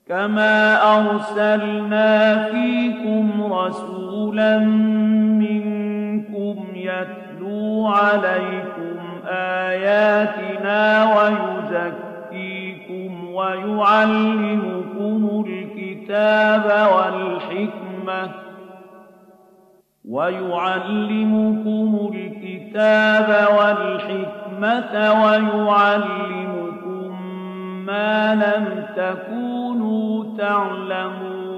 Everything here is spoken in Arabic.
كما أرسلنا فيكم رسولا منكم يتلو عليكم آياتنا ويعلمكم الكتاب والحكمة ويعلمكم ما لم تكونوا تعلمون